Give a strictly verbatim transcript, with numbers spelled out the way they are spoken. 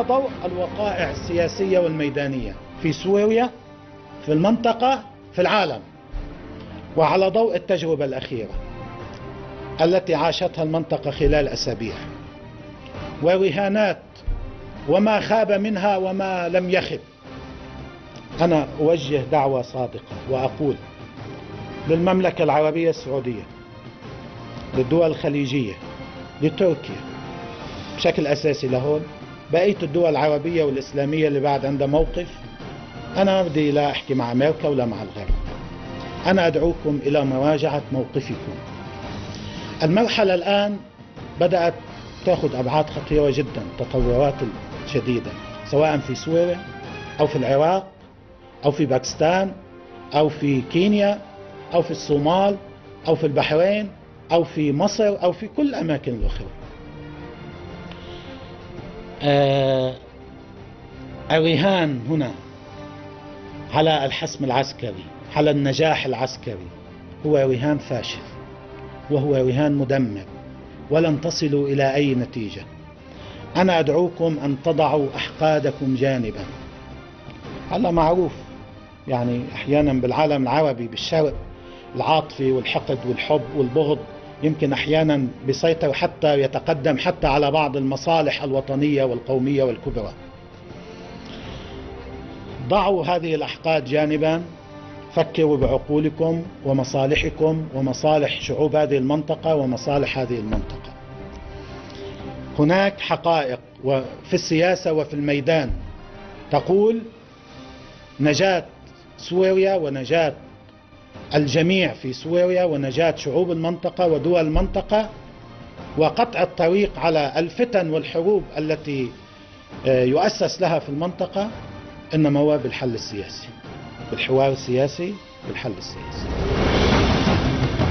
ضوء الوقائع السياسية والميدانية في سوريا، في المنطقة، في العالم، وعلى ضوء التجربة الأخيرة التي عاشتها المنطقة خلال أسابيع، ورهانات وما خاب منها وما لم يخب، أنا أوجه دعوة صادقة وأقول للمملكة العربية السعودية، للدول الخليجية، لتركيا بشكل أساسي لهون، بقية الدول العربية والإسلامية اللي بعد عندها موقف، أنا بدي لا أحكي مع أمريكا ولا مع الغرب، أنا أدعوكم إلى مراجعة موقفكم. المرحلة الآن بدأت تأخذ أبعاد خطيرة جدا، تطورات شديدة، سواء في سوريا أو في العراق أو في باكستان أو في كينيا أو في الصومال أو في البحرين أو في مصر أو في كل الأماكن الأخرى. آه الرهان هنا على الحسم العسكري، على النجاح العسكري، هو رهان فاشل، وهو رهان مدمر، ولن تصلوا إلى أي نتيجة. أنا أدعوكم أن تضعوا أحقادكم جانبا. هلا معروف يعني أحيانا بالعالم العربي بالشرق العاطفي والحقد والحب والبغض يمكن أحيانا بيسيطر حتى يتقدم حتى على بعض المصالح الوطنية والقومية والكبرى. ضعوا هذه الأحقاد جانبا، فكروا بعقولكم ومصالحكم ومصالح شعوب هذه المنطقة ومصالح هذه المنطقة. هناك حقائق في السياسة وفي الميدان تقول نجاة سوريا ونجاة الجميع في سوريا ونجاة شعوب المنطقة ودول المنطقة وقطع الطريق على الفتن والحروب التي يؤسس لها في المنطقة، إنما هو بالحل السياسي، بالحوار السياسي، بالحل السياسي.